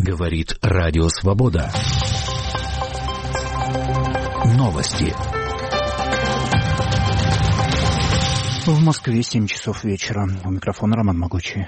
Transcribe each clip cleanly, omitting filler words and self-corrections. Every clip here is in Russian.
Говорит Радио Свобода. Новости. В Москве 7 часов вечера. У микрофона Роман Могучий.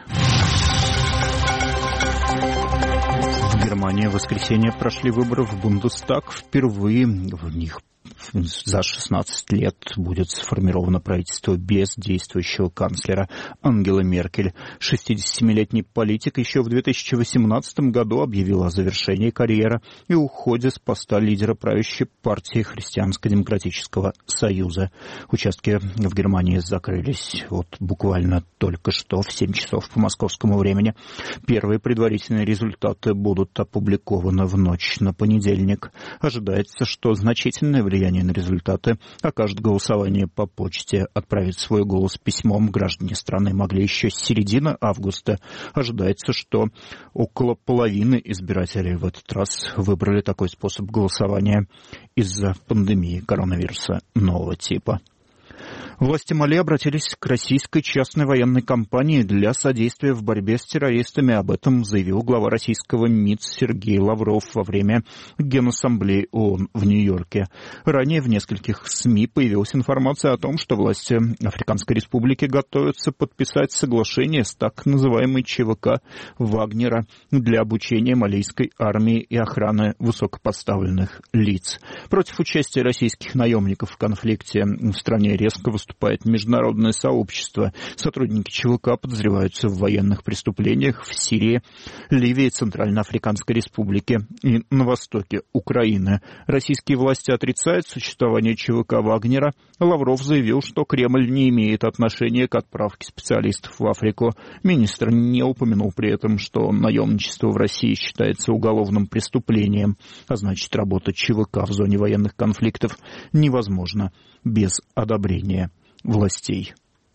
В Германии в воскресенье прошли выборы в Бундестаг. Впервые в них за 16 лет будет сформировано правительство без действующего канцлера Ангелы Меркель. 67-летний политик еще в 2018 году объявил о завершении карьеры и уходе с поста лидера правящей партии Христианско-демократического союза. Участки в Германии закрылись буквально только что в 7 часов по московскому времени. Первые предварительные результаты будут опубликованы в ночь на понедельник. Ожидается, что значительное влияние на результаты окажет голосование по почте. Отправить свой голос письмом граждане страны могли еще с середины августа. Ожидается, что около половины избирателей в этот раз выбрали такой способ голосования из-за пандемии коронавируса нового типа. Власти Мали обратились к российской частной военной компании для содействия в борьбе с террористами. Об этом заявил глава российского МИД Сергей Лавров во время Генассамблеи ООН в Нью-Йорке. Ранее в нескольких СМИ появилась информация о том, что власти Африканской Республики готовятся подписать соглашение с так называемой ЧВК Вагнера для обучения малийской армии и охраны высокопоставленных лиц. Против участия российских наемников в конфликте в стране резко выступает международное сообщество. Сотрудники ЧВК подозреваются в военных преступлениях в Сирии, Ливии, Центральноафриканской Республике и на востоке Украины. Российские власти отрицают существование ЧВК Вагнера. Лавров заявил, что Кремль не имеет отношения к отправке специалистов в Африку. Министр не упомянул при этом, что наемничество в России считается уголовным преступлением, а значит, работа ЧВК в зоне военных конфликтов невозможна без одобрения властей.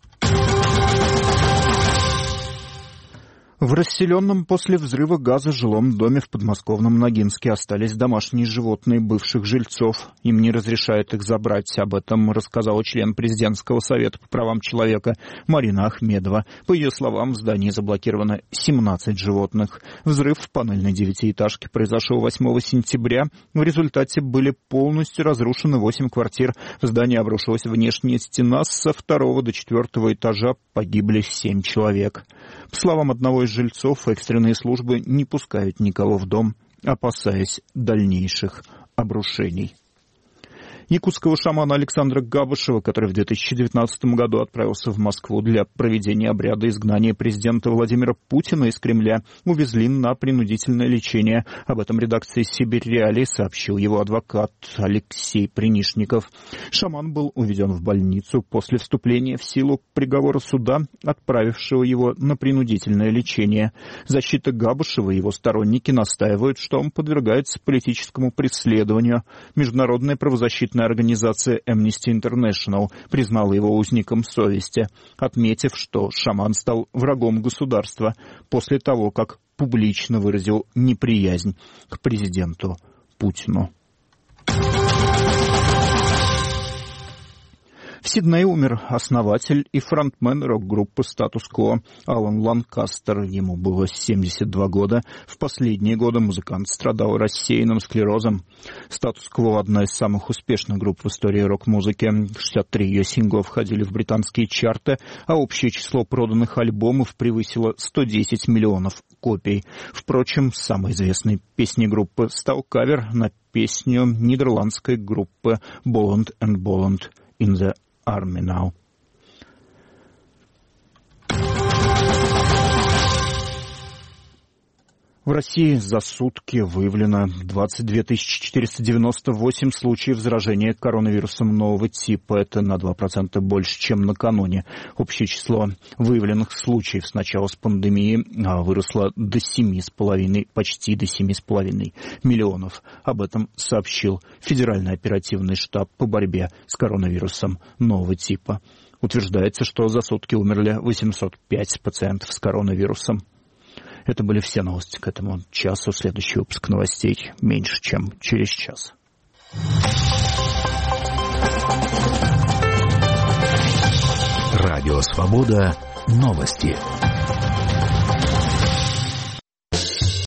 В расселенном после взрыва газа жилом доме в подмосковном Ногинске остались домашние животные бывших жильцов. Им не разрешают их забрать. Об этом рассказала член президентского совета по правам человека Марина Ахмедова. По ее словам, в здании заблокировано 17 животных. Взрыв в панельной девятиэтажке произошел 8 сентября. В результате были полностью разрушены 8 квартир. В здании обрушилась внешняя стена. Со 2 до 4 этажа погибли 7 человек. По словам одного из жильцов, экстренные службы не пускают никого в дом, опасаясь дальнейших обрушений. Якутского шамана Александра Габышева, который в 2019 году отправился в Москву для проведения обряда изгнания президента Владимира Путина из Кремля, увезли на принудительное лечение. Об этом редакции «Сибирь Реалии» сообщил его адвокат Алексей Принишников. Шаман был увезен в больницу после вступления в силу приговора суда, отправившего его на принудительное лечение. Защита Габышева и его сторонники настаивают, что он подвергается политическому преследованию. Международная правозащитная организация Amnesty International признала его узником совести, отметив, что шаман стал врагом государства после того, как публично выразил неприязнь к президенту Путину. В Сиднее умер основатель и фронтмен рок-группы «Статус-кво» Алан Ланкастер. Ему было 72 года. В последние годы музыкант страдал рассеянным склерозом. «Статус-кво» — одна из самых успешных групп в истории рок-музыки. 63 ее синглов входили в британские чарты, а общее число проданных альбомов превысило 110 миллионов копий. Впрочем, самой известной песней группы стал кавер на песню нидерландской группы Bolland & Bolland «In the Army Now». В России за сутки выявлено 22 498 случаев заражения коронавирусом нового типа. Это на 2% больше, чем накануне. Общее число выявленных случаев с начала пандемии выросло до 7,5, почти до 7,5 миллионов. Об этом сообщил Федеральный оперативный штаб по борьбе с коронавирусом нового типа. Утверждается, что за сутки умерли 805 пациентов с коронавирусом. Это были все новости к этому часу. Следующий выпуск новостей меньше, чем через час. Радио «Свобода». Новости.